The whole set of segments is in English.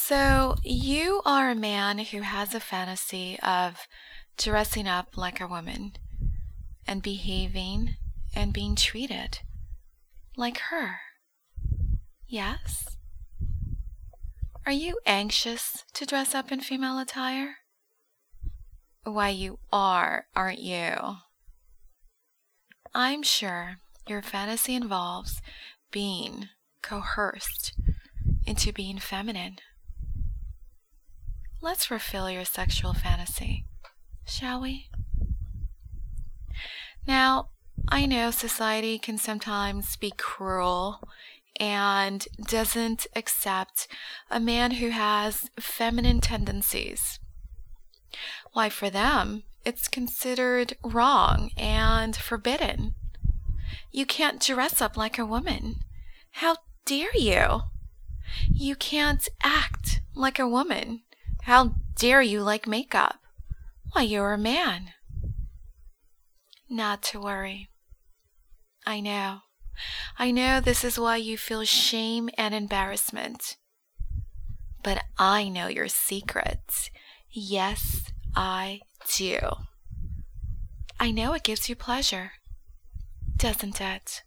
So, you are a man who has a fantasy of dressing up like a woman and behaving and being treated like her. Yes? Are you anxious to dress up in female attire? Why, you are, aren't you? I'm sure your fantasy involves being coerced into being feminine. Let's fulfill your sexual fantasy, shall we? Now, I know society can sometimes be cruel and doesn't accept a man who has feminine tendencies. Why, for them, it's considered wrong and forbidden. You can't dress up like a woman. How dare you? You can't act like a woman. How dare you like makeup? Why, you're a man. Not to worry. I know this is why you feel shame and embarrassment. But I know your secrets. Yes, I do. I know it gives you pleasure, doesn't it?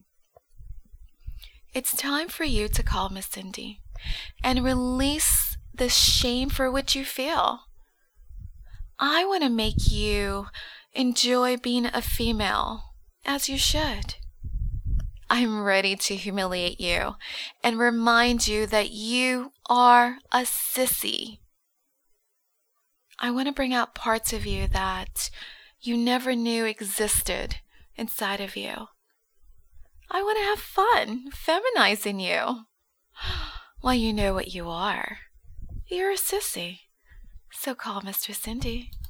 It's time for you to call Miss Cindy and release the shame for which you feel. I want to make you enjoy being a female, as you should. I'm ready to humiliate you and remind you that you are a sissy. I want to bring out parts of you that you never knew existed inside of you. I want to have fun feminizing you. Well, you know what you are. You're a sissy. So call Mistress Cindy.